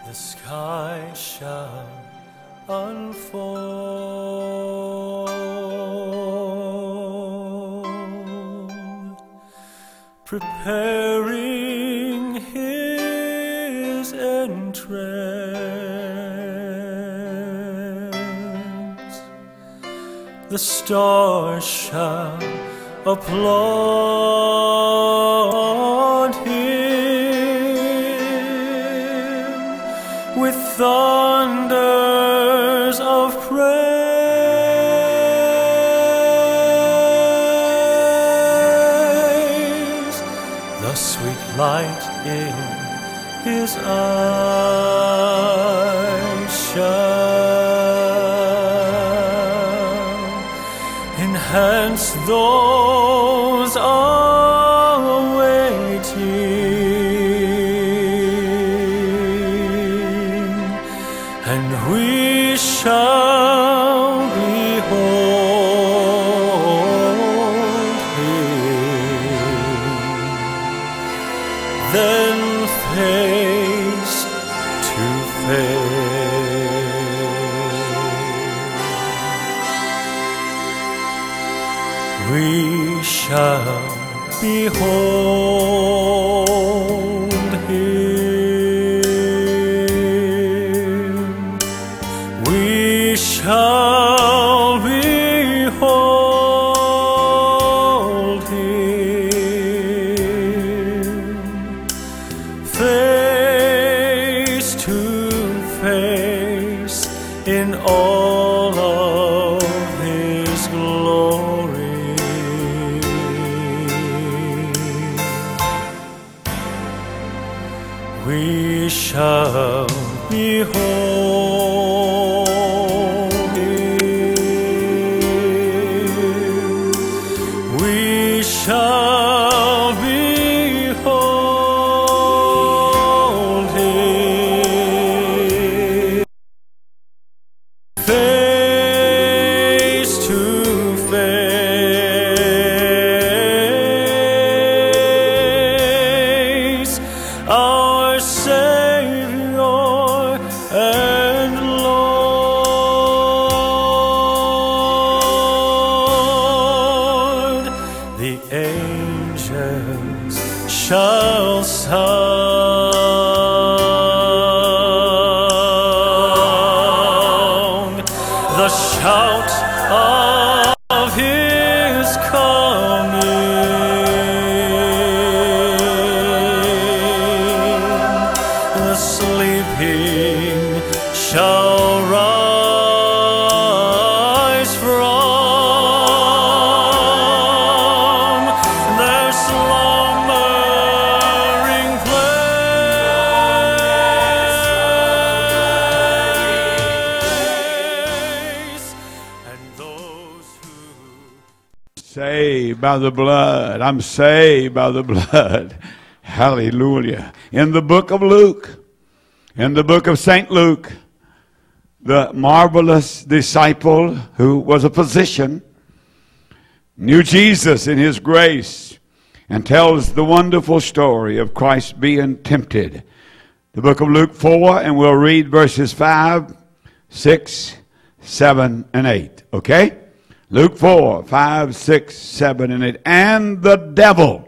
the sky shall unfold, preparing his entrance. The stars shall applaud him with thunders of praise. The sweet light in his eyes shall enhance those awaiting, and we shall behold him, then face to face. We shall behold him. We shall behold him face to face in all of his glory. We shall behold him. We shall behold him face to face. Our Savior and Lord, the angels shall sound the shout of his coming. The sleeping shall rise from their slumbering place, and those who Saved by the blood. I'm saved by the blood. Hallelujah. In the book of Luke, in the book of St. Luke, the marvelous disciple who was a physician knew Jesus in his grace and tells the wonderful story of Christ being tempted. The book of Luke 4, and we'll read verses 5, 6, 7, and 8. Okay? Luke 4, 5, 6, 7, and 8. And the devil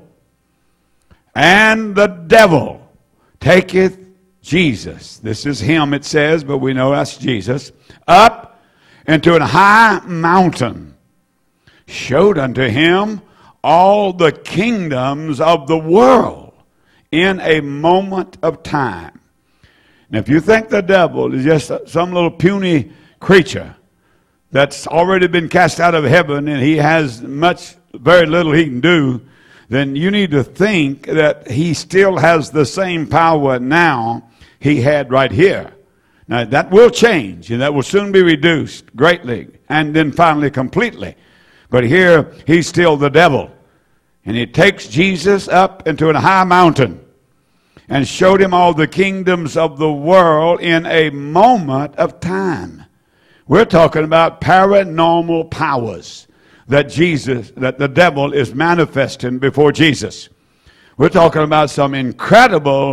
taketh Jesus. This is him, it says, but we know that's Jesus. Up into an high mountain, showed unto him all the kingdoms of the world in a moment of time. And if you think the devil is just some little puny creature that's already been cast out of heaven and he has very little he can do, then you need to think that he still has the same power now he had right here. Now that will change, and that will soon be reduced greatly, and then finally completely. But here he's still the devil, and he takes Jesus up into a high mountain and showed him all the kingdoms of the world in a moment of time. We're talking about paranormal powers that the devil is manifesting before Jesus. We're talking about some incredible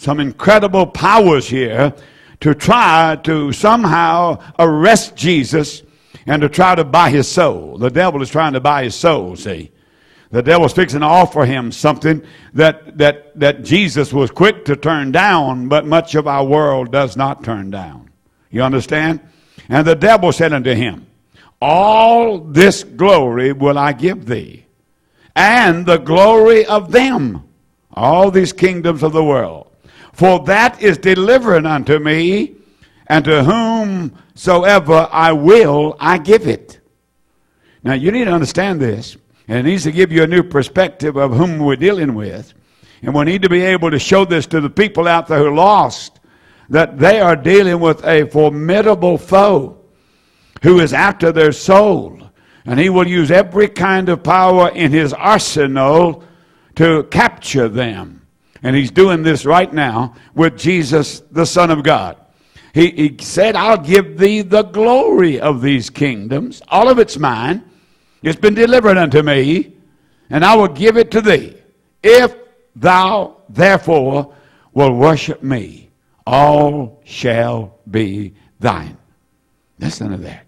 some incredible powers here to try to somehow arrest Jesus and to try to buy his soul. The devil is trying to buy his soul, see. The devil's fixing to offer him something that Jesus was quick to turn down, but much of our world does not turn down. You understand? And the devil said unto him, all this glory will I give thee, and the glory of them, all these kingdoms of the world. For that is delivered unto me, and to whomsoever I will, I give it. Now you need to understand this. And it needs to give you a new perspective of whom we're dealing with. And we need to be able to show this to the people out there who are lost, that they are dealing with a formidable foe who is after their soul. And he will use every kind of power in his arsenal to capture them. And he's doing this right now with Jesus, the Son of God. He said, I'll give thee the glory of these kingdoms. All of it's mine. It's been delivered unto me, and I will give it to thee. If thou therefore will worship me, all shall be thine. Listen to that.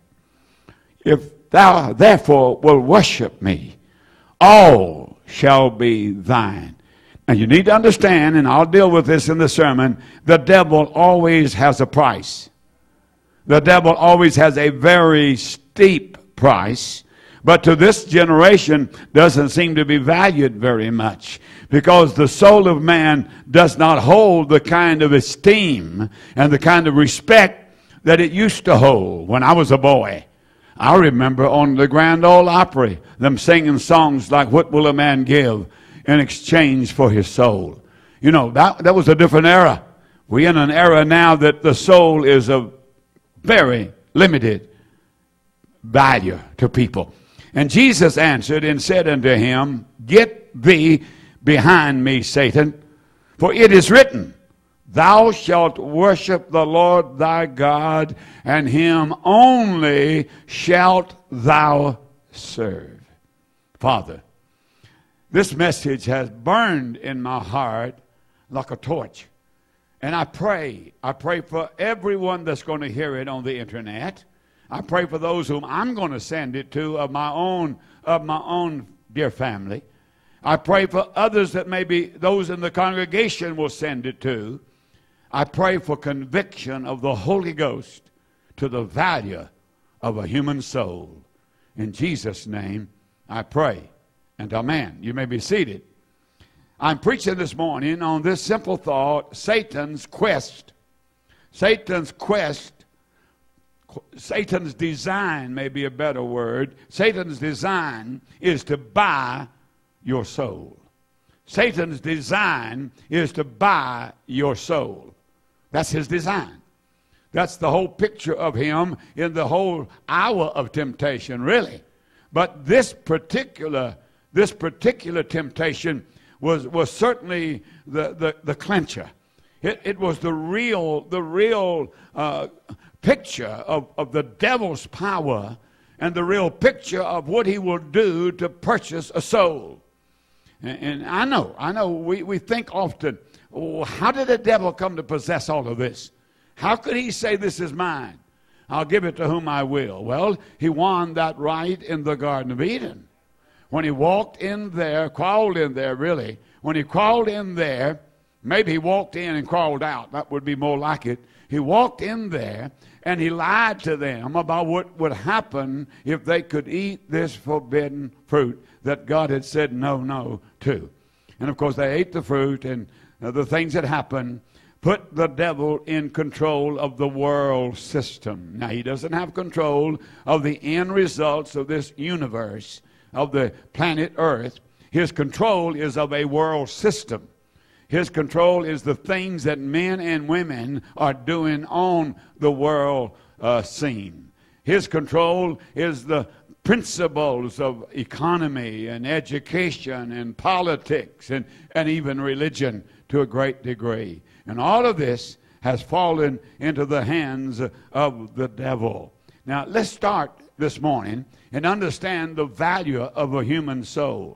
If thou therefore will worship me, all shall be thine. Now you need to understand, and I'll deal with this in the sermon, the devil always has a price. The devil always has a very steep price. But to this generation doesn't seem to be valued very much, because the soul of man does not hold the kind of esteem and the kind of respect that it used to hold when I was a boy. I remember on the Grand Ole Opry, them singing songs like, what will a man give in exchange for his soul? You know, that was a different era. We're in an era now that the soul is of very limited value to people. And Jesus answered and said unto him, get thee behind me, Satan, for it is written, thou shalt worship the Lord thy God, and him only shalt thou serve. Father, this message has burned in my heart like a torch. And I pray for everyone that's going to hear it on the internet. I pray for those whom I'm going to send it to of my own dear family. I pray for others that maybe those in the congregation will send it to. I pray for conviction of the Holy Ghost to the value of a human soul. In Jesus' name I pray, and amen. You may be seated. I'm preaching this morning on this simple thought, Satan's quest. Satan's quest. Satan's design may be a better word. Satan's design is to buy your soul. Satan's design is to buy your soul. That's his design. That's the whole picture of him in the whole hour of temptation, really. But this particular temptation was certainly the clincher. It was the real picture of the devil's power and the real picture of what he will do to purchase a soul. And I know, we think often, oh, how did the devil come to possess all of this? How could he say this is mine? I'll give it to whom I will. Well, he won that right in the Garden of Eden. When he walked in there, crawled in there really, when he crawled in there, maybe he walked in and crawled out. That would be more like it. He walked in there and he lied to them about what would happen if they could eat this forbidden fruit that God had said no to. And of course they ate the fruit, and the things that happened put the devil in control of the world system. Now he doesn't have control of the end results of this universe, of the planet Earth. His control is of a world system. His control is the things that men and women are doing on the world scene. His control is the principles of economy and education and politics and even religion to a great degree. And all of this has fallen into the hands of the devil. Now, let's start this morning and understand the value of a human soul.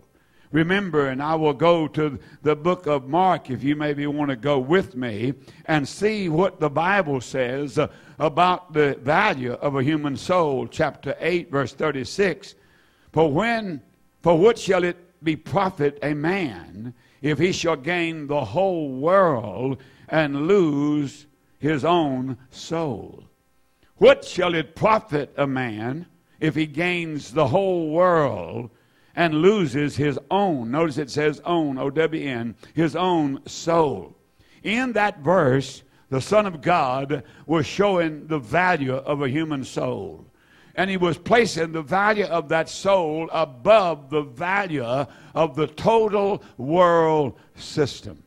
Remember, and I will go to the book of Mark if you maybe want to go with me and see what the Bible says about the value of a human soul. Chapter 8, verse 36. For what shall it be profit a man if he shall gain the whole world and lose his own soul? What shall it profit a man if he gains the whole world and loses his own? Notice it says own, O-W-N, his own soul. In that verse, the Son of God was showing the value of a human soul. And he was placing the value of that soul above the value of the total world system.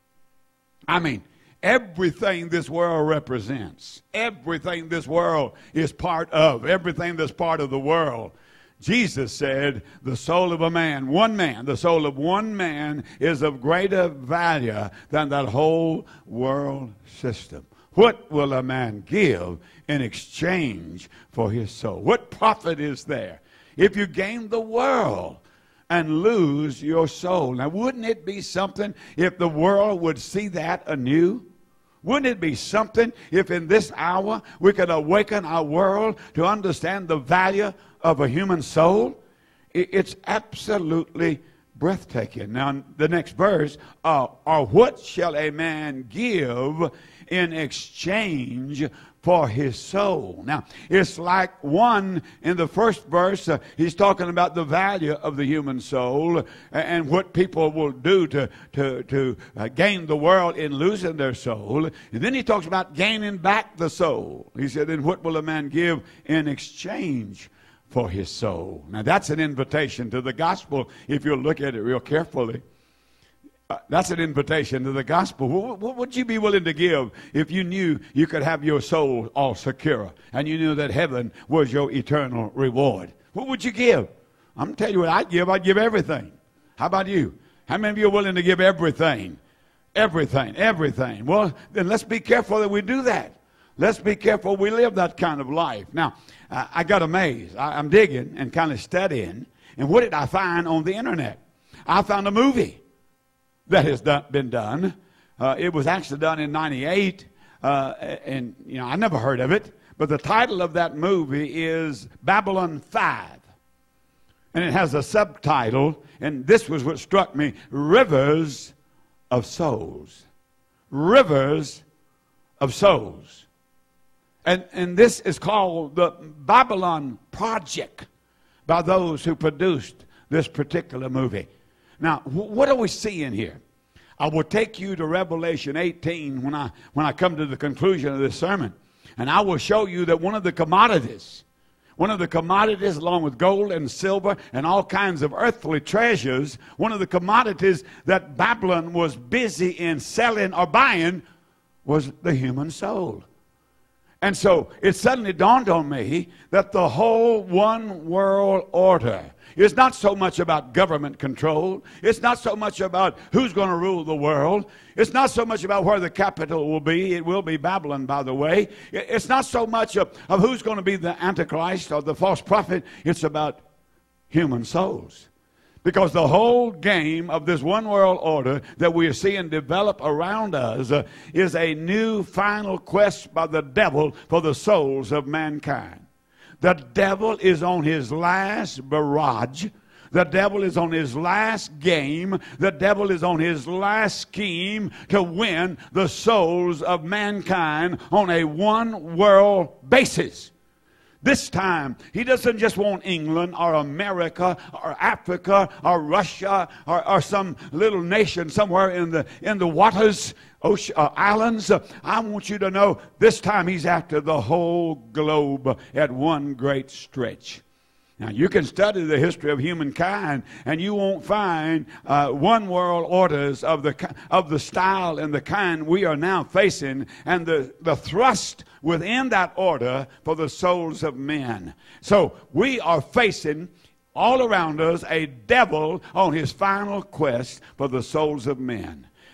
I mean, everything this world represents, everything this world is part of, everything that's part of the world. Jesus said the soul of a man, the soul of one man is of greater value than that whole world system. What will a man give in exchange for his soul? What profit is there if you gain the world and lose your soul? Now, wouldn't it be something if the world would see that anew? Wouldn't it be something if in this hour we could awaken our world to understand the value of a human soul? It's absolutely breathtaking. Now, the next verse, or what shall a man give in exchange for his soul? Now, it's like one in the first verse, he's talking about the value of the human soul and what people will do to gain the world in losing their soul. And then he talks about gaining back the soul. He said, and what will a man give in exchange for his soul? Now, that's an invitation to the gospel if you look at it real carefully. That's an invitation to the gospel. What would you be willing to give if you knew you could have your soul all secure and you knew that heaven was your eternal reward? What would you give? I'm going to tell you what I'd give. I'd give everything. How about you? How many of you are willing to give everything? Everything, everything. Well, then let's be careful that we do that. Let's be careful we live that kind of life. Now, I got amazed. I'm digging and kind of studying. And what did I find on the internet? I found a movie that has been done. It was actually done in 98. And, you know, I never heard of it. But the title of that movie is Babylon 5. And it has a subtitle. And this was what struck me. Rivers of Souls. Rivers of Souls. And this is called the Babylon Project by those who produced this particular movie. Now, what are we seeing here? I will take you to Revelation 18 when I come to the conclusion of this sermon. And I will show you that one of the commodities along with gold and silver and all kinds of earthly treasures, one of the commodities that Babylon was busy in selling or buying was the human soul. And so it suddenly dawned on me that the whole one world order is not so much about government control. It's not so much about who's going to rule the world. It's not so much about where the capital will be. It will be Babylon, by the way. It's not so much of who's going to be the Antichrist or the false prophet. It's about human souls. Because the whole game of this one world order that we are seeing develop around us is a new final quest by the devil for the souls of mankind. The devil is on his last barrage. The devil is on his last game. The devil is on his last scheme to win the souls of mankind on a one world basis. This time, he doesn't just want England or America or Africa or Russia or some little nation somewhere in the waters, islands. I want you to know this time he's after the whole globe at one great stretch. Now, you can study the history of humankind, and you won't find one world orders of the style and the kind we are now facing, and the thrust within that order for the souls of men. So we are facing all around us a devil on his final quest for the souls of men.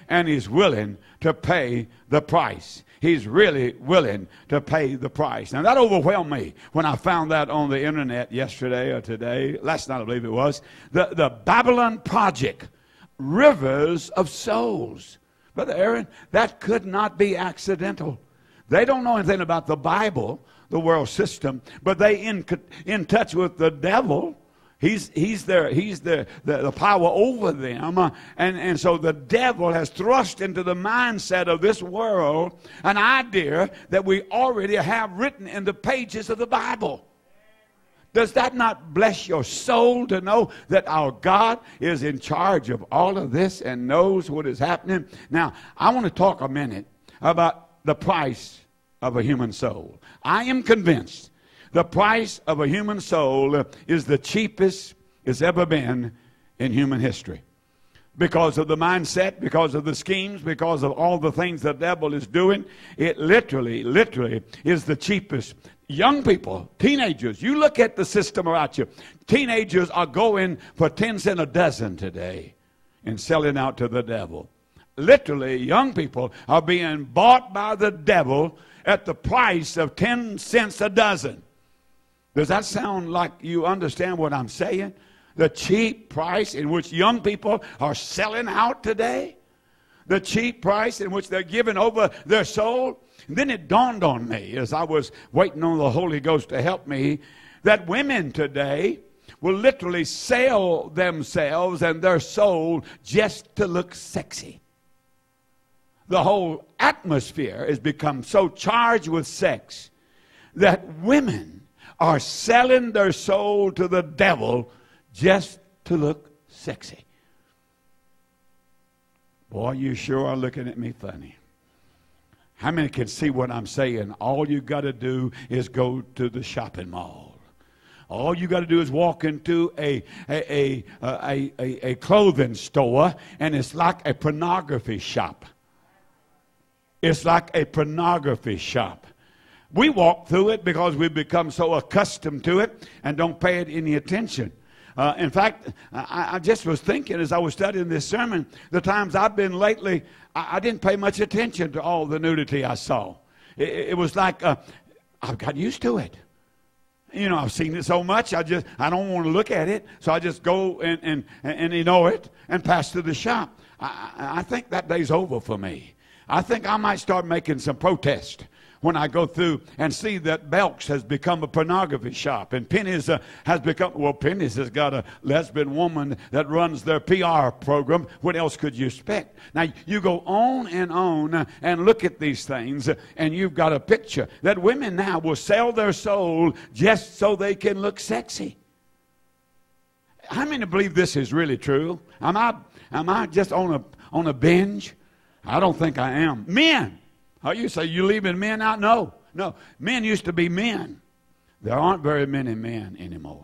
and he's willing to pay the price. He's really willing to pay the price. Now, that overwhelmed me when I found that on the internet yesterday or today. Last night, I believe it was. The Babylon Project, Rivers of Souls. Brother Aaron, that could not be accidental. They don't know anything about the Bible, the world system, but they in touch with the devil. He's the power over them. And so the devil has thrust into the mindset of this world an idea that we already have written in the pages of the Bible. Does that not bless your soul to know that our God is in charge of all of this and knows what is happening? Now, I want to talk a minute about the price of a human soul. I am convinced the price of a human soul is the cheapest it's ever been in human history. Because of the mindset, because of the schemes, because of all the things the devil is doing, it literally is the cheapest. Young people, teenagers, you look at the system around you. Teenagers are going for 10 cents a dozen today and selling out to the devil. Literally, young people are being bought by the devil at the price of 10 cents a dozen. Does that sound like you understand what I'm saying? The cheap price in which young people are selling out today? The cheap price in which they're giving over their soul? And then it dawned on me as I was waiting on the Holy Ghost to help me that women today will literally sell themselves and their soul just to look sexy. The whole atmosphere has become so charged with sex that women are selling their soul to the devil just to look sexy. Boy, you sure are looking at me funny. How many can see what I'm saying? All you got to do is go to the shopping mall. All you got to do is walk into a clothing store, and it's like a pornography shop. It's like a pornography shop. We walk through it because we've become so accustomed to it and don't pay it any attention. In fact, I just was thinking as I was studying this sermon, the times I've been lately, I didn't pay much attention to all the nudity I saw. It was like I've got used to it. You know, I've seen it so much, I don't want to look at it, so I just go and ignore it and pass to the shop. I think that day's over for me. I think I might start making some protest when I go through and see that Belk's has become a pornography shop, and Penny's has become, well, Penny's has got a lesbian woman that runs their PR program. What else could you expect? Now, you go on and look at these things, and you've got a picture that women now will sell their soul just so they can look sexy. How many believe this is really true? Am I just on a binge? I don't think I am. Men. Oh, you say you leaving men out? No. Men used to be men. There aren't very many men anymore.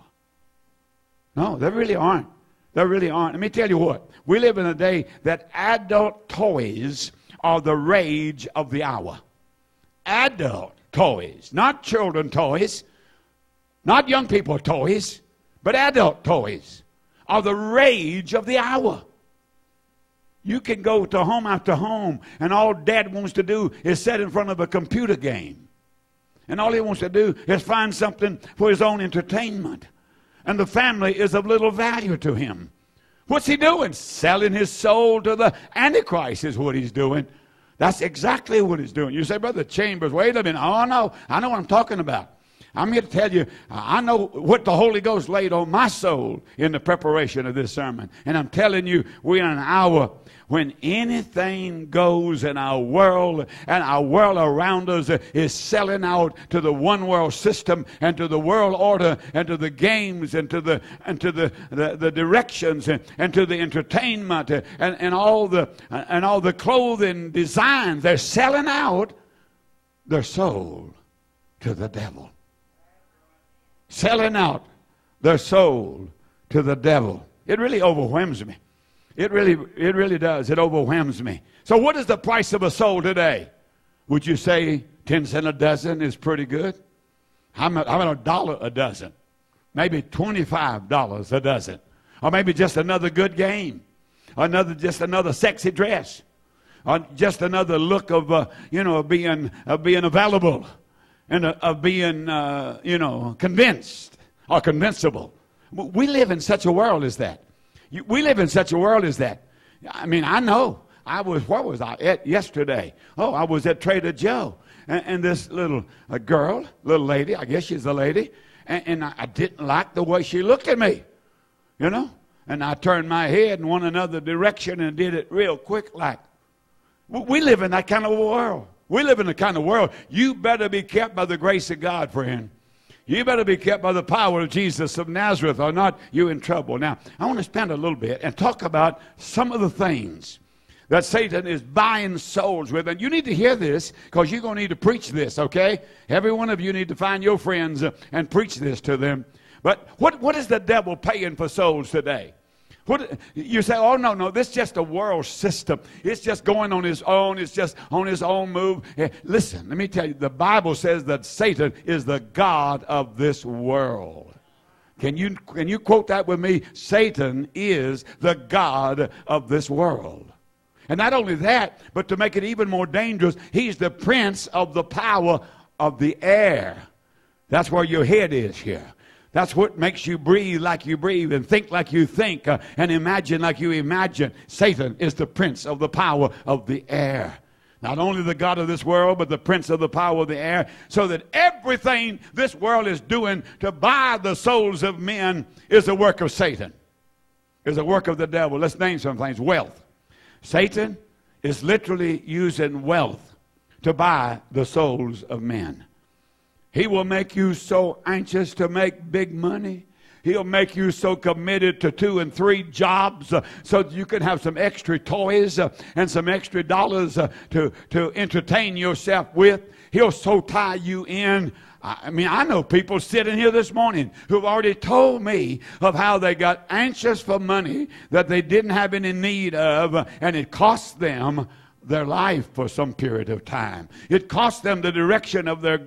No, there really aren't. There really aren't. Let me tell you what. We live in a day that adult toys are the rage of the hour. Adult toys. Not children toys. Not young people toys. But adult toys are the rage of the hour. You can go to home after home, and all Dad wants to do is sit in front of a computer game. And all he wants to do is find something for his own entertainment. And the family is of little value to him. What's he doing? Selling his soul to the Antichrist is what he's doing. That's exactly what he's doing. You say, Brother Chambers, wait a minute. Oh, no, I know what I'm talking about. I'm here to tell you, I know what the Holy Ghost laid on my soul in the preparation of this sermon. And I'm telling you, we're in an hour when anything goes in our world, and our world around us is selling out to the one world system and to the world order and to the games and to the directions and to the entertainment and all the clothing designs. They're selling out their soul to the devil. Selling out their soul to the devil. It really overwhelms me. It really does. It overwhelms me. So what is the price of a soul today? Would you say 10 cents a dozen is pretty good? How about $1 a dozen? Maybe $25 a dozen. Or maybe just another good game. Just another sexy dress. just another look of, being available and of being, convinced or convincible. We live in such a world as that. We live in such a world as that. I mean, I know. Where was I at yesterday? Oh, I was at Trader Joe. And this little little lady, I guess she's a lady, and I didn't like the way she looked at me, And I turned my head in one another direction and did it real quick like. We live in that kind of world. We live in the kind of world. You better be kept by the grace of God, friend. You better be kept by the power of Jesus of Nazareth, or not you in trouble. Now, I want to spend a little bit and talk about some of the things that Satan is buying souls with. And you need to hear this, because you're going to need to preach this, okay? Every one of you need to find your friends and preach this to them. But what is the devil paying for souls today? You say, oh, no, this is just a world system. It's just going on his own. It's just on his own move. Listen, let me tell you, the Bible says that Satan is the god of this world. Can you quote that with me? Satan is the god of this world. And not only that, but to make it even more dangerous, he's the prince of the power of the air. That's where your head is here. That's what makes you breathe like you breathe and think like you think and imagine like you imagine. Satan is the prince of the power of the air. Not only the god of this world, but the prince of the power of the air. So that everything this world is doing to buy the souls of men is a work of Satan. Is a work of the devil. Let's name some things. Wealth. Satan is literally using wealth to buy the souls of men. He will make you so anxious to make big money. He'll make you so committed to 2 and 3 jobs so that you can have some extra toys and some extra dollars to entertain yourself with. He'll so tie you in. I mean, I know people sitting here this morning who've already told me of how they got anxious for money that they didn't have any need of, and it cost them their life for some period of time. It cost them the direction of their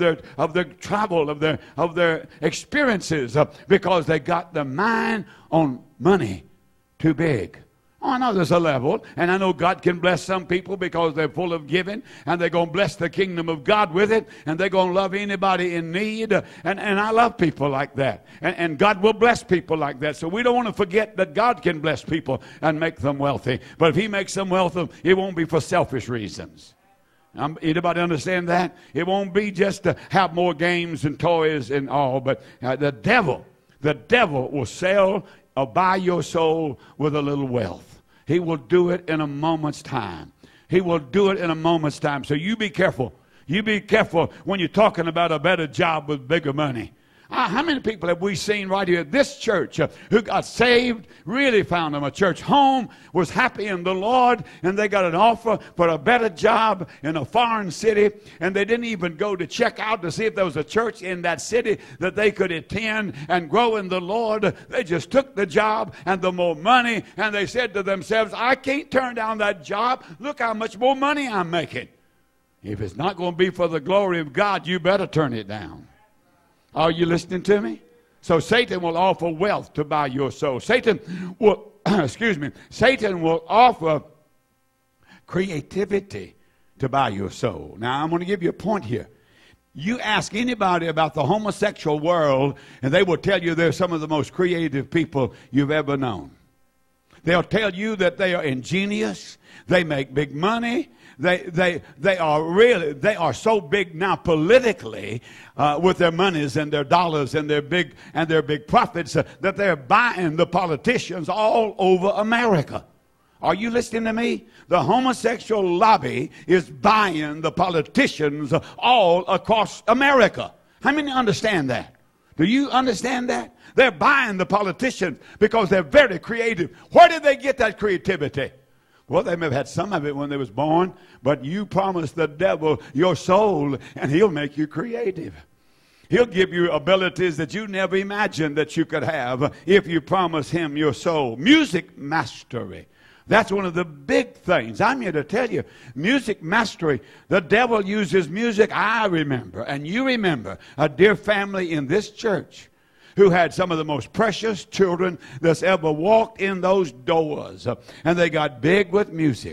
travel, of their experiences, because they got their mind on money too big. Oh, I know there's a level, and I know God can bless some people because they're full of giving, and they're going to bless the kingdom of God with it, and they're going to love anybody in need, and I love people like that, and God will bless people like that. So we don't want to forget that God can bless people and make them wealthy, but if he makes them wealthy, it won't be for selfish reasons. Anybody understand that? It won't be just to have more games and toys and all, but the devil will sell or buy your soul with a little wealth. He will do it in a moment's time. He will do it in a moment's time. So you be careful. You be careful when you're talking about a better job with bigger money. How many people have we seen right here at this church who got saved, really found them a church home, was happy in the Lord, and they got an offer for a better job in a foreign city, and they didn't even go to check out to see if there was a church in that city that they could attend and grow in the Lord. They just took the job and the more money, and they said to themselves, I can't turn down that job. Look how much more money I'm making. If it's not going to be for the glory of God, you better turn it down. Are you listening to me? So Satan will offer wealth to buy your soul. Satan will, Satan will offer creativity to buy your soul. Now, I'm going to give you a point here. You ask anybody about the homosexual world, and they will tell you they're some of the most creative people you've ever known. They'll tell you that they are ingenious. They make big money. They are so big now politically with their monies and their dollars and their big profits that they're buying the politicians all over America. Are you listening to me? The homosexual lobby is buying the politicians all across America. How many understand that? Do you understand that? They're buying the politicians because they're very creative. Where did they get that creativity? Well, they may have had some of it when they was born, but you promise the devil your soul, and he'll make you creative. He'll give you abilities that you never imagined that you could have if you promise him your soul. Music mastery. That's one of the big things. I'm here to tell you, music mastery. The devil uses music. I remember, and you remember, a dear family in this church who had some of the most precious children that's ever walked in those doors. And they got big with music.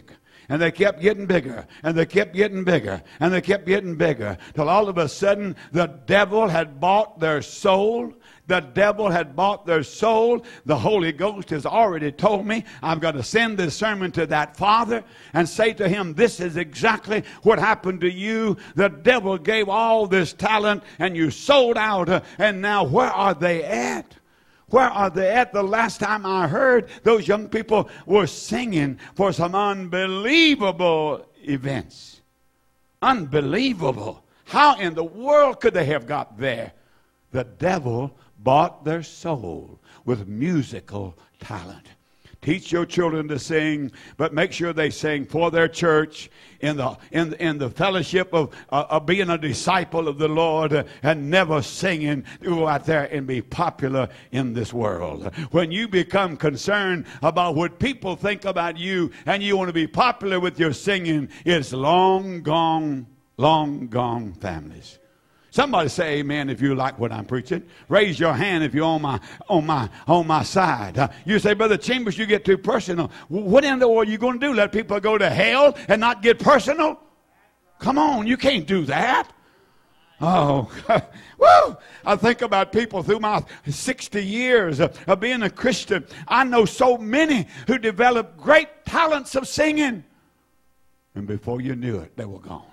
And they kept getting bigger, and they kept getting bigger, and they kept getting bigger, till all of a sudden the devil had bought their soul. The devil had bought their soul. The Holy Ghost has already told me I'm going to send this sermon to that father and say to him, this is exactly what happened to you. The devil gave all this talent and you sold out. And now where are they at? Where are they at? The last time I heard, those young people were singing for some unbelievable events. Unbelievable. How in the world could they have got there? The devil bought their soul with musical talent. Teach your children to sing, but make sure they sing for their church in the fellowship of being a disciple of the Lord, and never singing to go out there and be popular in this world. When you become concerned about what people think about you and you want to be popular with your singing, it's long gone families. Somebody say amen if you like what I'm preaching. Raise your hand if you're on my side. You say, Brother Chambers, you get too personal. What in the world are you going to do? Let people go to hell and not get personal? Come on, you can't do that. Oh, woo! I think about people through my 60 years of being a Christian. I know so many who developed great talents of singing. And before you knew it, they were gone.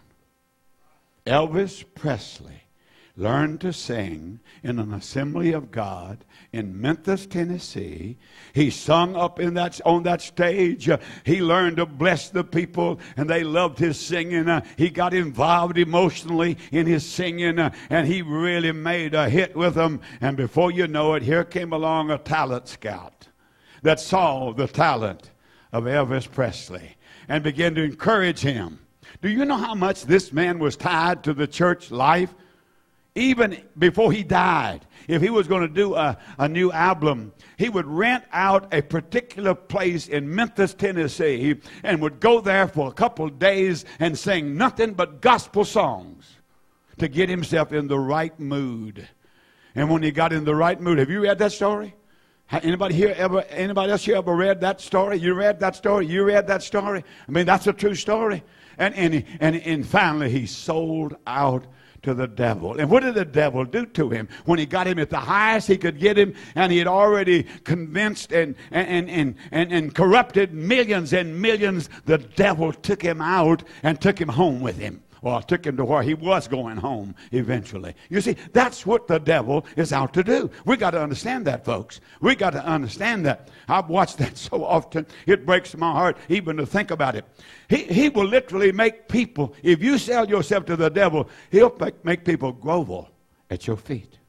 Elvis Presley learned to sing in an Assembly of God in Memphis, Tennessee. He sung up on that stage. He learned to bless the people, and they loved his singing. He got involved emotionally in his singing, and he really made a hit with them. And before you know it, here came along a talent scout that saw the talent of Elvis Presley and began to encourage him. Do you know how much this man was tied to the church life? Even before he died, if he was going to do a new album, he would rent out a particular place in Memphis, Tennessee, and would go there for a couple of days and sing nothing but gospel songs to get himself in the right mood. And when he got in the right mood, have you read that story? Anybody else here ever read that story? You read that story? You read that story? I mean, that's a true story. And finally, he sold out to the devil. And what did the devil do to him? When he got him at the highest he could get him, and he had already convinced and corrupted millions and millions, the devil took him out and took him home with him. Well, took him to where he was going home eventually. You see, that's what the devil is out to do. We got to understand that, folks. We got to understand that. I've watched that so often, it breaks my heart even to think about it. He will literally make people, if you sell yourself to the devil, he'll make people grovel at your feet.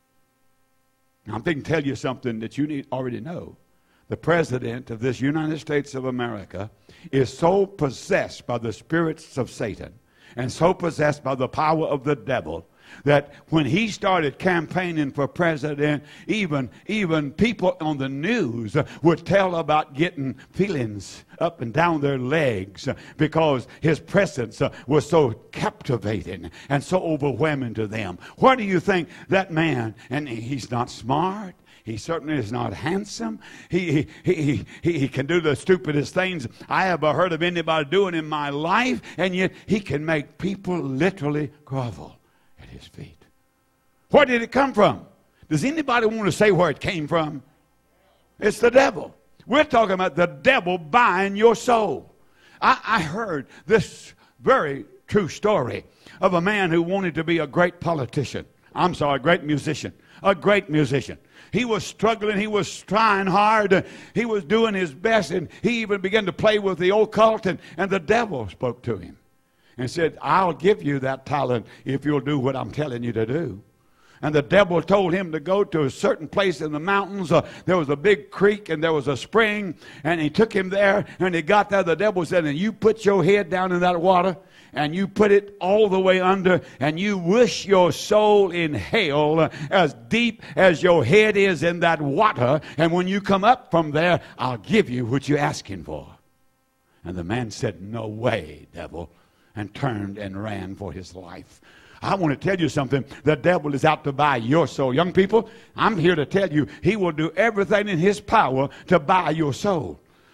Now, I'm thinking to tell you something that you already know. The president of this United States of America is so possessed by the spirits of Satan and so possessed by the power of the devil that when he started campaigning for president, even people on the news would tell about getting feelings up and down their legs because his presence was so captivating and so overwhelming to them. Where do you think that man, and he's not smart, he certainly is not handsome. He can do the stupidest things I ever heard of anybody doing in my life, and yet he can make people literally grovel at his feet. Where did it come from? Does anybody want to say where it came from? It's the devil. We're talking about the devil buying your soul. I heard this very true story of a man who wanted to be a great politician. I'm sorry, a great musician. A great musician. He was struggling. He was trying hard. He was doing his best. And he even began to play with the occult. And the devil spoke to him and said, I'll give you that talent if you'll do what I'm telling you to do. And the devil told him to go to a certain place in the mountains. There was a big creek and there was a spring. And he took him there. And he got there. The devil said, and you put your head down in that water. And you put it all the way under, and you wish your soul in hell as deep as your head is in that water. And when you come up from there, I'll give you what you're asking for. And the man said, no way, devil, and turned and ran for his life. I want to tell you something. The devil is out to buy your soul. Young people, I'm here to tell you, he will do everything in his power to buy your soul.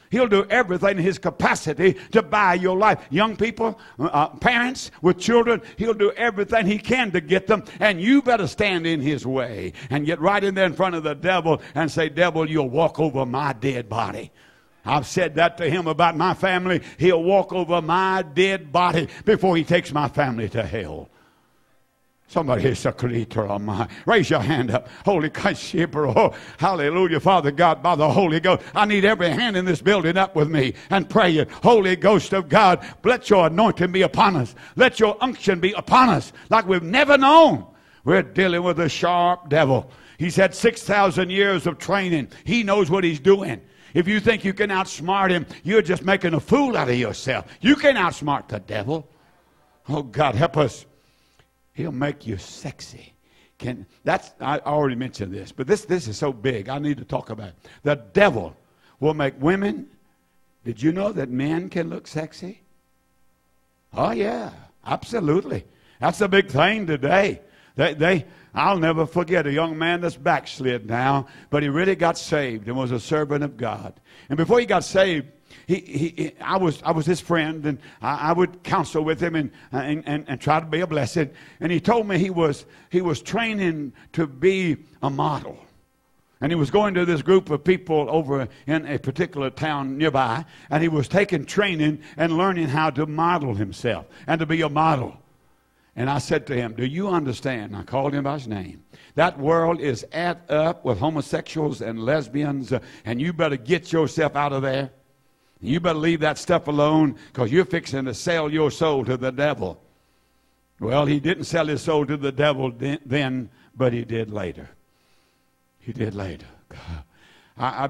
He'll do everything in his capacity to buy your life. Young people, parents with children, he'll do everything he can to get them. And you better stand in his way and get right in there in front of the devil and say, devil, you'll walk over my dead body. I've said that to him about my family. He'll walk over my dead body before he takes my family to hell. Somebody raise your hand up. Holy oh, hallelujah, Father God, by the Holy Ghost. I need every hand in this building up with me and pray it. Holy Ghost of God, let your anointing be upon us. Let your unction be upon us like we've never known. We're dealing with a sharp devil. He's had 6,000 years of training. He knows what he's doing. If you think you can outsmart him, you're just making a fool out of yourself. You can't outsmart the devil. Oh, God, help us. He'll make you sexy. I already mentioned this, but this is so big. I need to talk about it. The devil will make women. Did you know that men can look sexy? Oh, yeah, absolutely. That's a big thing today. I'll never forget a young man that's backslid now, but he really got saved and was a servant of God. And before he got saved, I was his friend, and I would counsel with him and try to be a blessing. And he told me he was training to be a model. And he was going to this group of people over in a particular town nearby, and he was taking training and learning how to model himself and to be a model. And I said to him, do you understand? I called him by his name. That world is at up with homosexuals and lesbians, and you better get yourself out of there. You better leave that stuff alone, because you're fixing to sell your soul to the devil. Well, he didn't sell his soul to the devil then, but he did later. He did later. I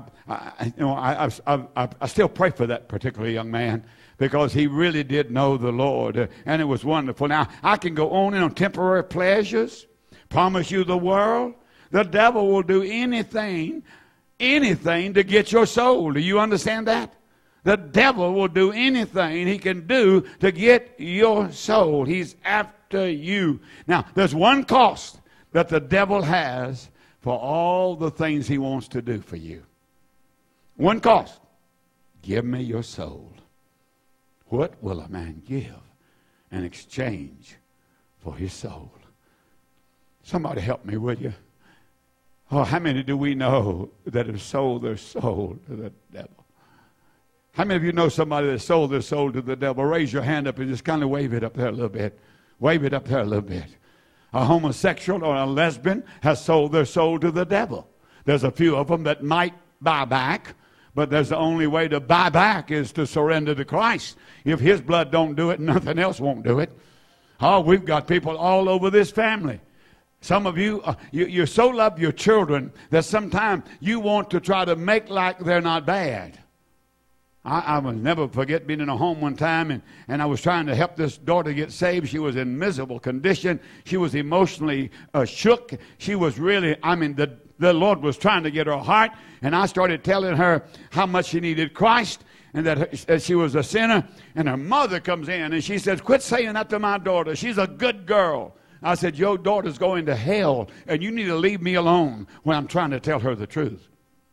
still pray for that particular young man, because he really did know the Lord, and it was wonderful. Now, I can go on and on temporary pleasures, promise you the world. The devil will do anything to get your soul. Do you understand that? The devil will do anything he can do to get your soul. He's after you. Now, there's one cost that the devil has for all the things he wants to do for you. One cost. Give me your soul. What will a man give in exchange for his soul? Somebody help me, will you? Oh, how many do we know that have sold their soul to the devil? How many of you know somebody that sold their soul to the devil? Raise your hand up and just kind of wave it up there a little bit. Wave it up there a little bit. A homosexual or a lesbian has sold their soul to the devil. There's a few of them that might buy back, but there's the only way to buy back is to surrender to Christ. If his blood don't do it, nothing else won't do it. Oh, we've got people all over this family. Some of you, you so love your children that sometimes you want to try to make like they're not bad. I will never forget being in a home one time, and I was trying to help this daughter get saved. She was in miserable condition. She was emotionally shook. She was really, the Lord was trying to get her heart, and I started telling her how much she needed Christ and that she was a sinner. And her mother comes in, and she says, quit saying that to my daughter. She's a good girl. I said, your daughter's going to hell, and you need to leave me alone when I'm trying to tell her the truth.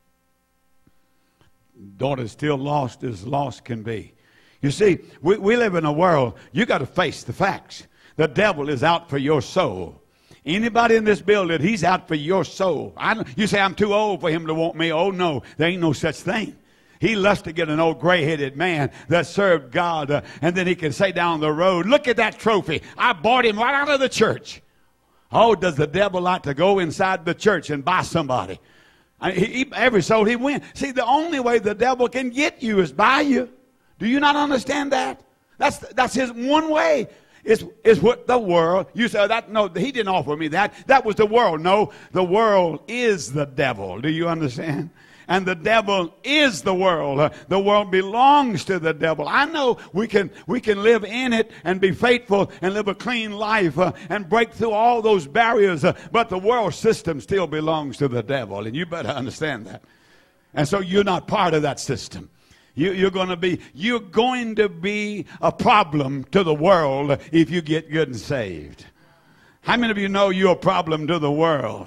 Daughter's still lost as lost can be. You see, we live in a world, you got to face the facts. The devil is out for your soul. Anybody in this building, he's out for your soul. You say, I'm too old for him to want me. Oh, no, there ain't no such thing. He loves to get an old gray-headed man that served God, and then he can say down the road, look at that trophy. I bought him right out of the church. Oh, does the devil like to go inside the church and buy somebody? Every soul he wins. See, the only way the devil can get you is by you. Do you not understand that? That's his one way. Is what the world. You say that? No, he didn't offer me that. That was the world. No, the world is the devil. Do you understand? And the devil is the world. The world belongs to the devil. I know we can live in it and be faithful and live a clean life and break through all those barriers. But the world system still belongs to the devil. And you better understand that. And so you're not part of that system. You're going to be a problem to the world if you get good and saved. How many of you know you're a problem to the world?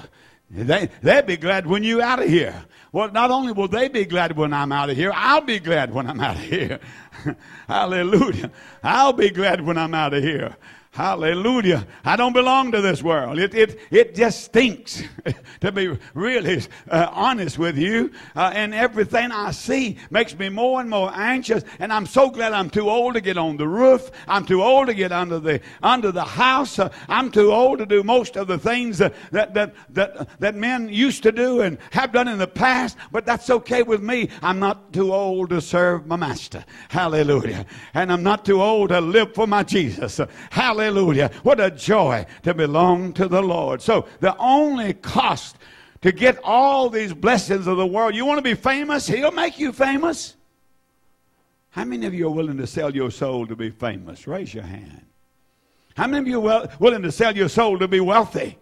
They'll be glad when you're out of here. Well, not only will they be glad when I'm out of here, I'll be glad when I'm out of here. Hallelujah. I'll be glad when I'm out of here. Hallelujah. I don't belong to this world. It just stinks, to be really honest with you. And everything I see makes me more and more anxious. And I'm so glad I'm too old to get on the roof. I'm too old to get under the house. I'm too old to do most of the things that men used to do and have done in the past. But that's okay with me. I'm not too old to serve my master. Hallelujah. And I'm not too old to live for my Jesus. Hallelujah. What a joy to belong to the Lord. So the only cost to get all these blessings of the world, you want to be famous? He'll make you famous. How many of you are willing to sell your soul to be famous? Raise your hand. How many of you are willing to sell your soul to be wealthy?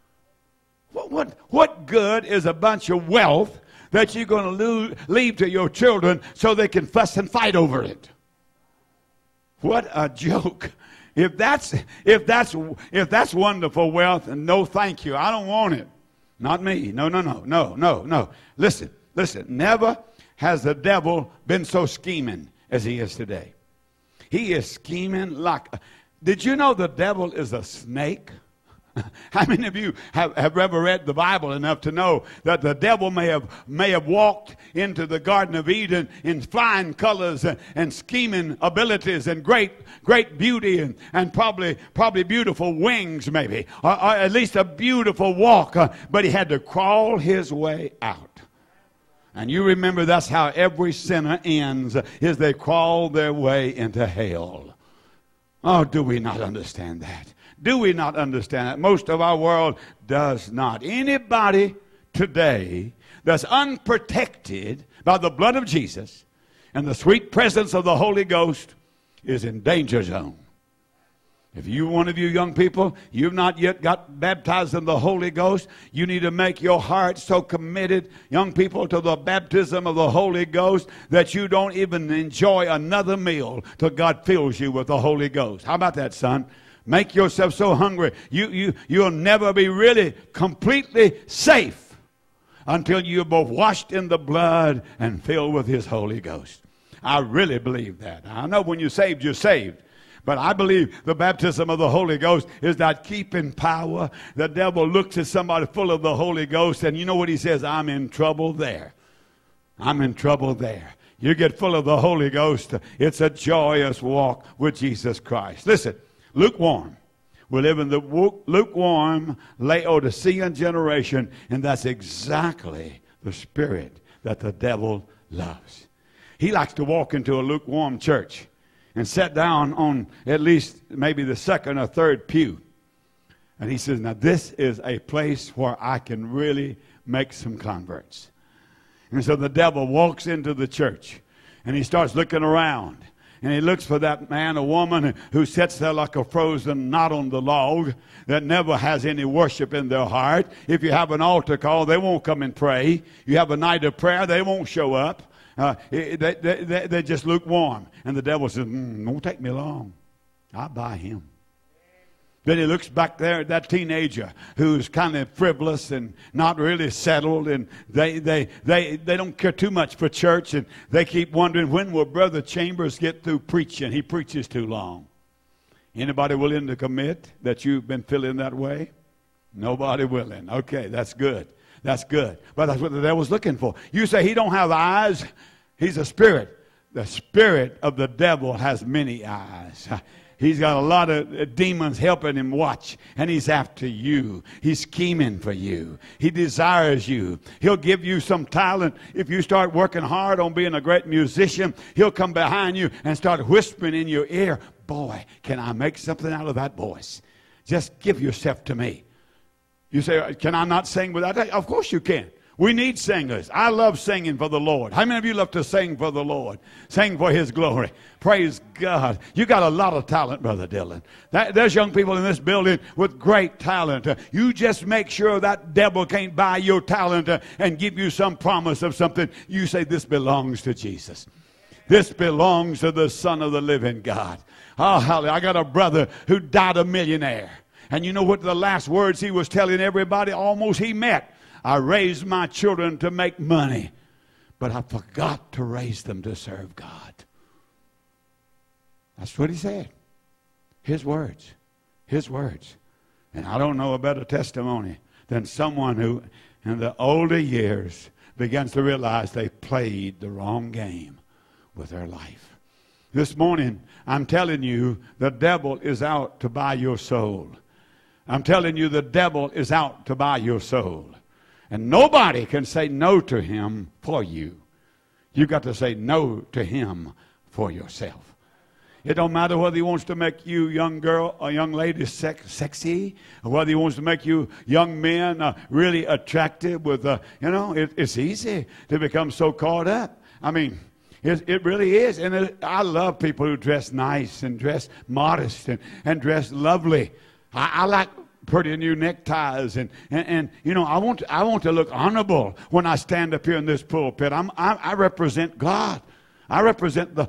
What good is a bunch of wealth that you're going to leave to your children so they can fuss and fight over it? What a joke. If that's wonderful wealth, and no thank you. I don't want it. Not me. No. Listen. Never has the devil been so scheming as he is today. He is scheming like... Did you know the devil is a snake? How many of you have ever read the Bible enough to know that the devil may have walked into the Garden of Eden in flying colors and scheming abilities and great beauty and probably beautiful wings maybe, or at least a beautiful walk, but he had to crawl his way out. And you remember that's how every sinner ends, is they crawl their way into hell. Oh, do we not understand that? Do we not understand that? Most of our world does not. Anybody today that's unprotected by the blood of Jesus and the sweet presence of the Holy Ghost is in danger zone. If you, one of you young people, you've not yet got baptized in the Holy Ghost, you need to make your heart so committed, young people, to the baptism of the Holy Ghost that you don't even enjoy another meal till God fills you with the Holy Ghost. How about that, son? Make yourself so hungry. You'll never be really completely safe until you're both washed in the blood and filled with His Holy Ghost. I really believe that. I know when you're saved, you're saved. But I believe the baptism of the Holy Ghost is that keeping power. The devil looks at somebody full of the Holy Ghost, and you know what he says? I'm in trouble there. I'm in trouble there. You get full of the Holy Ghost, it's a joyous walk with Jesus Christ. Listen. Lukewarm. We live in the lukewarm Laodicean generation, and that's exactly the spirit that the devil loves. He likes to walk into a lukewarm church and sit down on at least maybe the second or third pew. And he says, now this is a place where I can really make some converts. And so the devil walks into the church and he starts looking around. And he looks for that man or woman who sits there like a frozen knot on the log that never has any worship in their heart. If you have an altar call, they won't come and pray. You have a night of prayer, they won't show up. They just lukewarm. And the devil says, won't take me long. I'll buy him. Then he looks back there at that teenager who's kind of frivolous and not really settled, and they don't care too much for church, and they keep wondering, when will Brother Chambers get through preaching? He preaches too long. Anybody willing to commit that you've been feeling that way? Nobody willing. Okay, that's good. That's good. But that's what the devil's looking for. You say he don't have eyes. He's a spirit. The spirit of the devil has many eyes. He's got a lot of demons helping him watch, and he's after you. He's scheming for you. He desires you. He'll give you some talent. If you start working hard on being a great musician, he'll come behind you and start whispering in your ear, boy, can I make something out of that voice? Just give yourself to me. You say, can I not sing without that? Of course you can. We need singers. I love singing for the Lord. How many of you love to sing for the Lord? Sing for His glory. Praise God. You got a lot of talent, Brother Dylan. There's young people in this building with great talent. You just make sure that devil can't buy your talent and give you some promise of something. You say, this belongs to Jesus. This belongs to the Son of the living God. Oh, hallelujah. I got a brother who died a millionaire. And you know what the last words he was telling everybody almost he met I raised my children to make money, but I forgot to raise them to serve God. That's what he said. His words. His words. And I don't know a better testimony than someone who, in the older years, begins to realize they played the wrong game with their life. This morning, I'm telling you, the devil is out to buy your soul. I'm telling you, the devil is out to buy your soul. And nobody can say no to him for you. You've got to say no to him for yourself. It don't matter whether he wants to make you, young girl or young lady, sexy, or whether he wants to make you young men really attractive with, it's easy to become so caught up. I mean, it really is. And I love people who dress nice and dress modest and dress lovely. I like pretty new neckties and I want to look honorable when I stand up here in this pulpit. I represent God. I represent the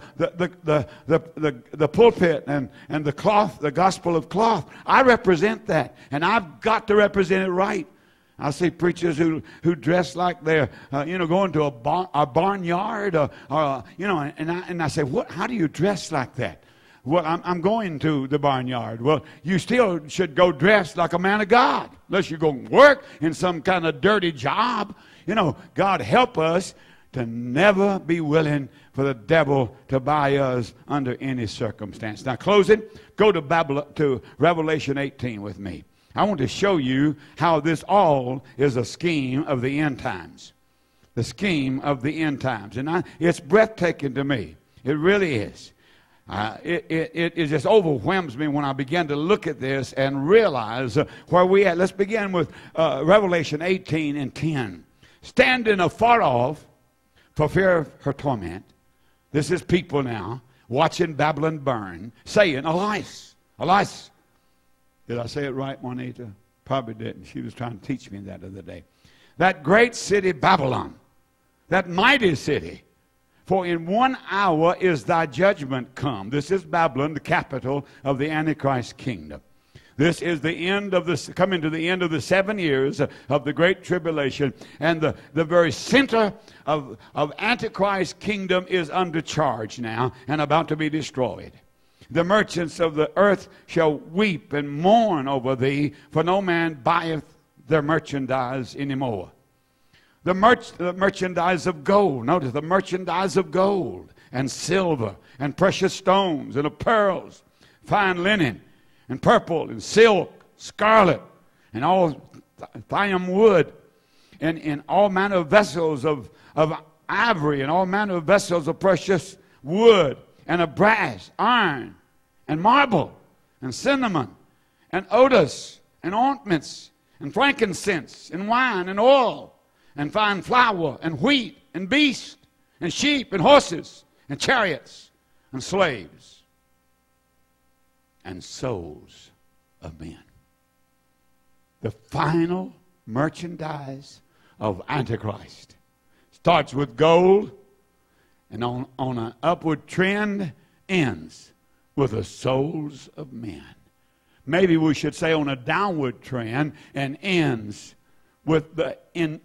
pulpit and the cloth, the gospel of cloth. I represent that, and I've got to represent it right. I see preachers who dress like they're going to a barnyard and I say, what? How do you dress like that? Well, I'm going to the barnyard. Well, you still should go dressed like a man of God, unless you're going to work in some kind of dirty job. God help us to never be willing for the devil to buy us under any circumstance. Now, closing, go to Revelation 18 with me. I want to show you how this all is a scheme of the end times. The scheme of the end times. And it's breathtaking to me. It really is. It just overwhelms me when I begin to look at this and realize where we at. Let's begin with Revelation 18 and 10. Standing afar off for fear of her torment. This is people now watching Babylon burn, saying, Alas, alas. Did I say it right, Juanita? Probably didn't. She was trying to teach me that the other day. That great city Babylon, that mighty city, for in 1 hour is thy judgment come. This is Babylon, the capital of the Antichrist kingdom. This is the end of this, coming to the end of the 7 years of the Great Tribulation. And the very center of Antichrist kingdom is under charge now and about to be destroyed. The merchants of the earth shall weep and mourn over thee, for no man buyeth their merchandise anymore. The merchandise of gold, notice the merchandise of gold and silver and precious stones and of pearls, fine linen and purple and silk, scarlet and all thyme wood and all manner of vessels of ivory and all manner of vessels of precious wood and of brass, iron and marble and cinnamon and odors and ointments and frankincense and wine and oil and fine flour and wheat and beasts and sheep and horses and chariots and slaves and souls of men. The final merchandise of Antichrist starts with gold and on an upward trend ends with the souls of men. Maybe we should say on a downward trend and ends with the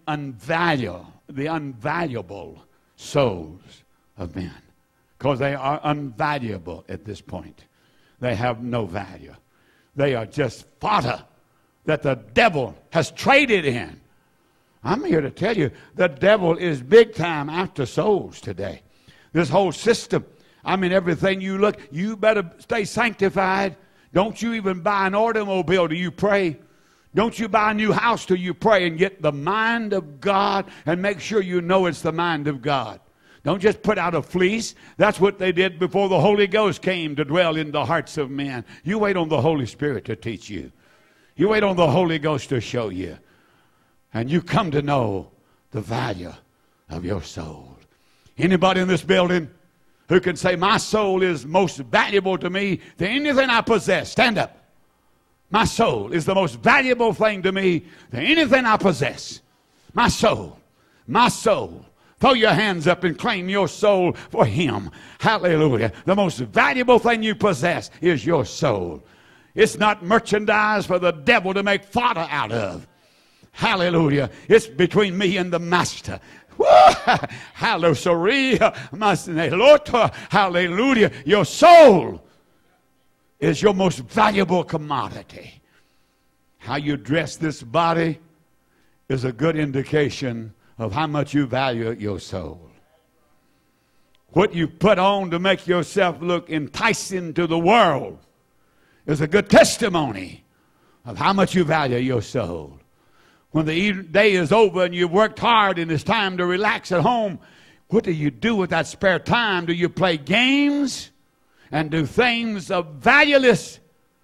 unvaluable souls of men. Because they are unvaluable at this point. They have no value. They are just fodder that the devil has traded in. I'm here to tell you, the devil is big time after souls today. This whole system, I mean, everything you look, you better stay sanctified. Don't you even buy an automobile till you pray. Don't you buy a new house till you pray and get the mind of God and make sure you know it's the mind of God. Don't just put out a fleece. That's what they did before the Holy Ghost came to dwell in the hearts of men. You wait on the Holy Spirit to teach you. You wait on the Holy Ghost to show you. And you come to know the value of your soul. Anybody in this building who can say, my soul is most valuable to me than anything I possess? Stand up. My soul is the most valuable thing to me than anything I possess. My soul. My soul. Throw your hands up and claim your soul for Him. Hallelujah. The most valuable thing you possess is your soul. It's not merchandise for the devil to make fodder out of. Hallelujah. It's between me and the master. Hallelujah. Hallelujah. Your soul is your most valuable commodity. How you dress this body is a good indication of how much you value your soul. What you put on to make yourself look enticing to the world is a good testimony of how much you value your soul. When the day is over and you've worked hard and it's time to relax at home, what do you do with that spare time? Do you play games and do things of valueless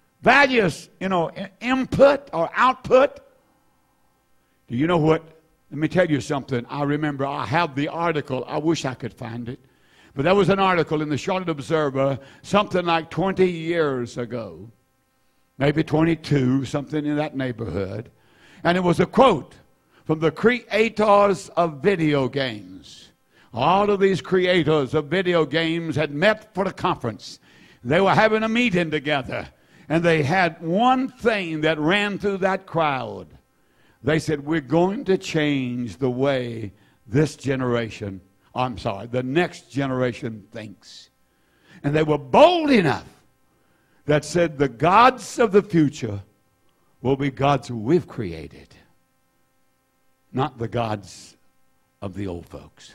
input or output? Do you know what? Let me tell you something. I remember I have the article. I wish I could find it. But there was an article in the Charlotte Observer something like 20 years ago, maybe 22, something in that neighborhood. And it was a quote from the creators of video games. All of these creators of video games had met for a conference. They were having a meeting together. And they had one thing that ran through that crowd. They said, we're going to change the way the next generation thinks. And they were bold enough that said the gods of the future will be gods we've created, not the gods of the old folks.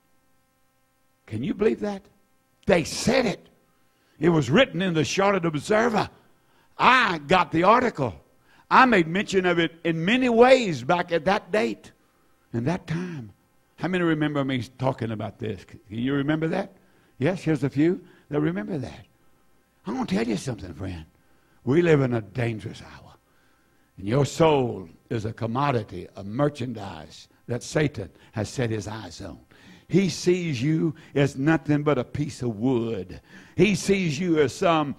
Can you believe that? They said it. It was written in the Charlotte Observer. I got the article. I made mention of it in many ways back at that date and that time. How many remember me talking about this? Can you remember that? Yes, here's a few that remember that. I'm going to tell you something, friend. We live in a dangerous hour. And your soul is a commodity, a merchandise that Satan has set his eyes on. He sees you as nothing but a piece of wood. He sees you as some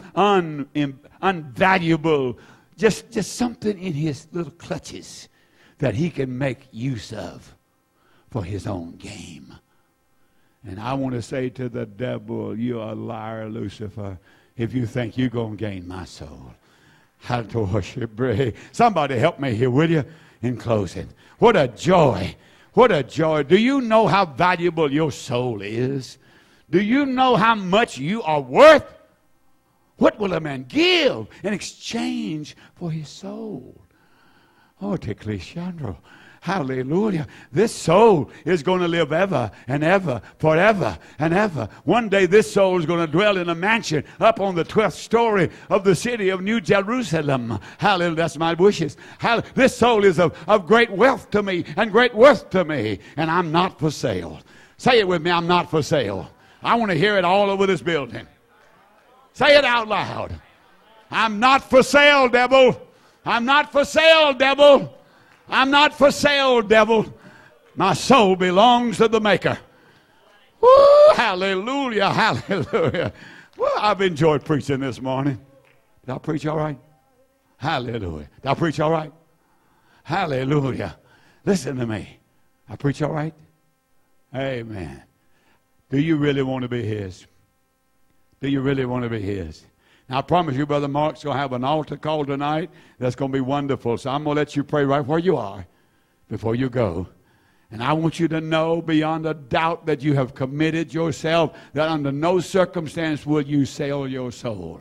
unvaluable, just something in his little clutches that he can make use of for his own game. And I want to say to the devil, you're a liar, Lucifer, if you think you're going to gain my soul. How to worship. Somebody help me here, will you? In closing. What a joy. What a joy. Do you know how valuable your soul is? Do you know how much you are worth? What will a man give in exchange for his soul? Oh, Teklishandro. Hallelujah. This soul is going to live ever and ever, forever and ever. One day this soul is going to dwell in a mansion up on the 12th story of the city of New Jerusalem. Hallelujah. That's my wishes. Hallelujah. This soul is of great wealth to me and great worth to me. And I'm not for sale. Say it with me. I'm not for sale. I want to hear it all over this building. Say it out loud. I'm not for sale, devil. I'm not for sale, devil. I'm not for sale, devil. My soul belongs to the Maker. Woo, hallelujah, hallelujah. Well, I've enjoyed preaching this morning. Did I preach all right? Hallelujah. Did I preach all right? Hallelujah. Listen to me. I preach all right? Amen. Do you really want to be his? Do you really want to be his? Now, I promise you, Brother Mark's going to have an altar call tonight. That's going to be wonderful. So I'm going to let you pray right where you are before you go. And I want you to know beyond a doubt that you have committed yourself, that under no circumstance will you sell your soul.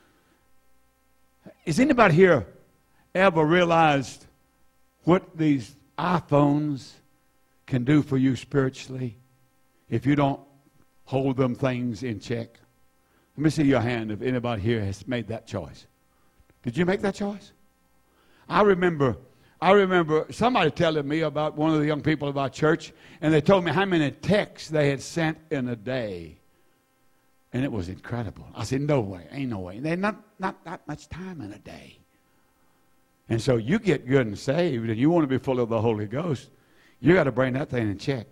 Has anybody here ever realized what these iPhones can do for you spiritually if you don't hold them things in check? Let me see your hand if anybody here has made that choice. Did you make that choice? I remember somebody telling me about one of the young people of our church, and they told me how many texts they had sent in a day. And it was incredible. I said, no way, ain't no way. They not that much time in a day. And so you get good and saved, and you want to be full of the Holy Ghost, you got to bring that thing in check.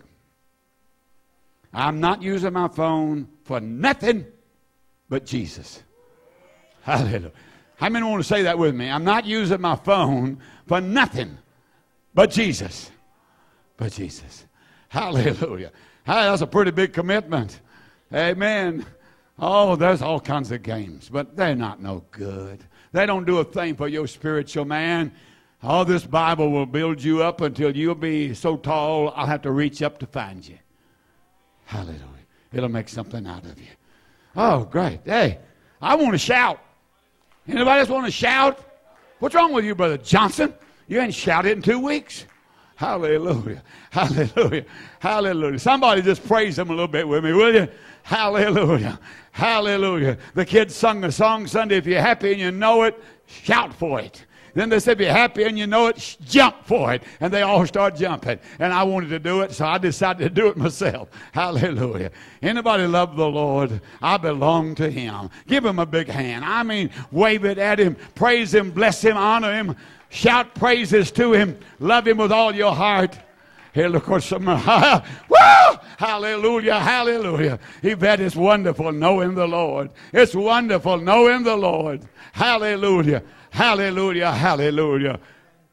I'm not using my phone for nothing but Jesus. Hallelujah. How many want to say that with me? I'm not using my phone for nothing but Jesus. But Jesus. Hallelujah. That's a pretty big commitment. Amen. Oh, there's all kinds of games, but they're not no good. They don't do a thing for your spiritual man. All this Bible will build you up until you'll be so tall, I'll have to reach up to find you. Hallelujah. It'll make something out of you. Oh, great. Hey, I want to shout. Anybody else want to shout? What's wrong with you, Brother Johnson? You ain't shouted in 2 weeks. Hallelujah. Hallelujah. Hallelujah. Somebody just praise him a little bit with me, will you? Hallelujah. Hallelujah. The kids sung the song Sunday, if you're happy and you know it, shout for it. Then they said, if you're happy and you know it, jump for it. And they all start jumping. And I wanted to do it, so I decided to do it myself. Hallelujah. Anybody love the Lord? I belong to him. Give him a big hand. I mean, wave it at him. Praise him, bless him, honor him. Shout praises to him. Love him with all your heart. Here, look what some. Woo! Hallelujah, hallelujah. Yvette, it's wonderful knowing the Lord. It's wonderful knowing the Lord. Hallelujah, hallelujah, hallelujah.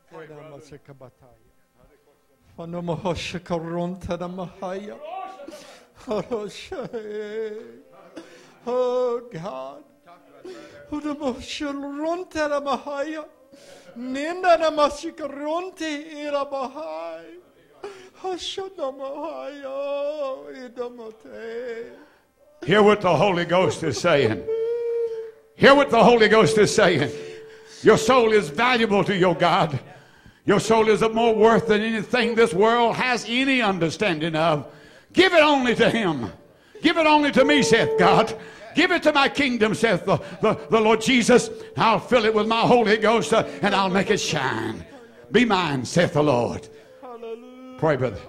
Oh, God. Ninda namashikaronti irabahai. Hear what the Holy Ghost is saying. Hear what the Holy Ghost is saying. Your soul is valuable to your God. Your soul is of more worth than anything this world has any understanding of. Give it only to him. Give it only to me, saith God. Give it to my kingdom, saith the Lord Jesus. I'll fill it with my Holy Ghost and I'll make it shine. Be mine, saith the Lord. Hallelujah. Pray, brother.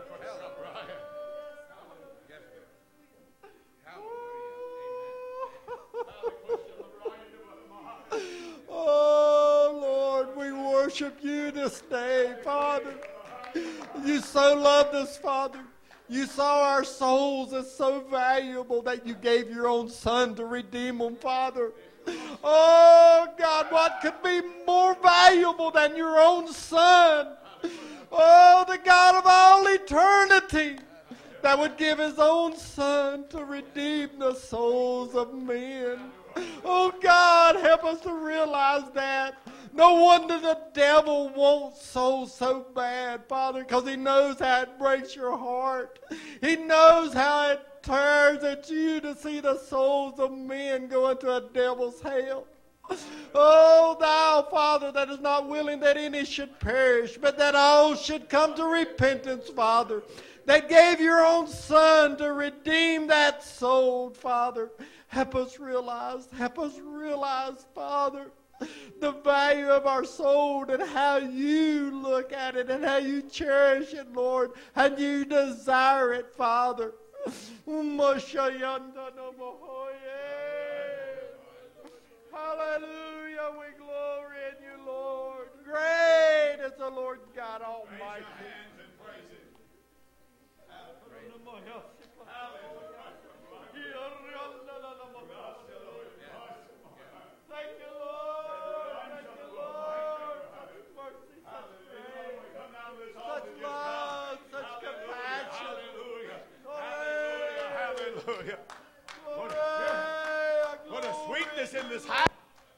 Oh, Lord, we worship you this day, Father. You so loved us, Father. You saw our souls as so valuable that you gave your own Son to redeem them, Father. Oh, God, what could be more valuable than your own Son? Oh, the God of all eternity that would give his own Son to redeem the souls of men. Oh, God, help us to realize that. No wonder the devil wants souls so bad, Father, because he knows how it breaks your heart. He knows how it tears at you to see the souls of men go into a devil's hell. Oh, thou, Father, that is not willing that any should perish, but that all should come to repentance, Father, that gave your own Son to redeem that soul, Father. Help us realize, Father, the value of our soul and how you look at it and how you cherish it, Lord, and you desire it, Father. Hallelujah, we glory in you, Lord. Great is the Lord God Almighty. Thank you, Lord. Thank you, Lord. Such mercy, such grace, such love, such compassion. Hallelujah. What a sweetness in this house.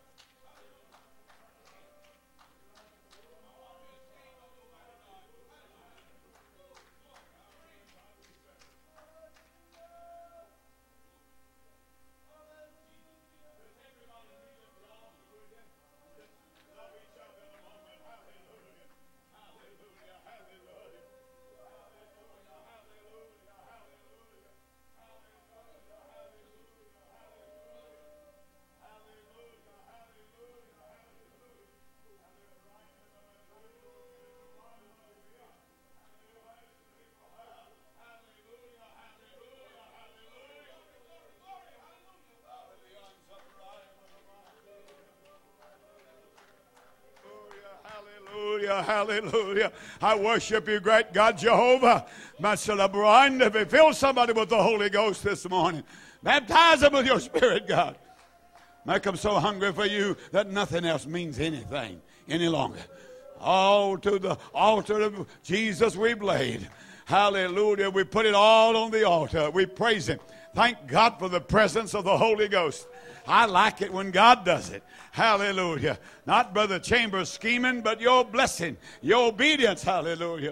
Hallelujah. I worship you, great God Jehovah. Fill somebody with the Holy Ghost this morning. Baptize them with your Spirit, God. Make them so hungry for you that nothing else means anything any longer. All to the altar of Jesus we've laid. Hallelujah. We put it all on the altar. We praise him. Thank God for the presence of the Holy Ghost. I like it when God does it. Hallelujah. Not Brother Chambers scheming, but your blessing, your obedience. Hallelujah.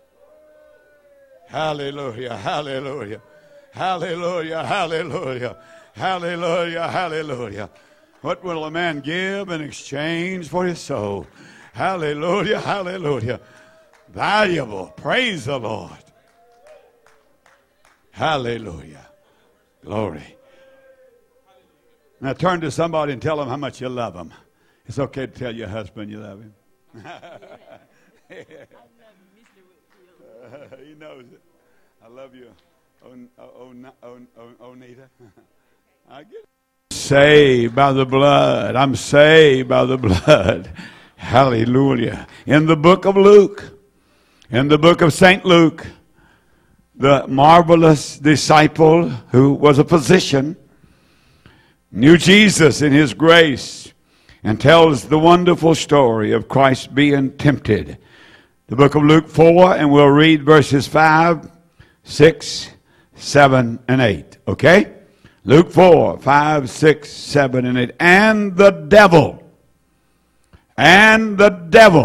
Hallelujah. Hallelujah. Hallelujah. Hallelujah. Hallelujah. Hallelujah. What will a man give in exchange for his soul? Hallelujah. Hallelujah. Valuable. Praise the Lord. Hallelujah. Glory. Now turn to somebody and tell them how much you love them. It's okay to tell your husband you love him. He knows it. I love you, Onita. I get it. Saved by the blood. I'm saved by the blood. Hallelujah. In the book of Luke, in the book of St. Luke, the marvelous disciple who was a physician knew Jesus in his grace and tells the wonderful story of Christ being tempted. The book of Luke 4, and we'll read verses 5, 6, 7, and 8. Okay? Luke 4, 5, 6, 7, and 8. And the devil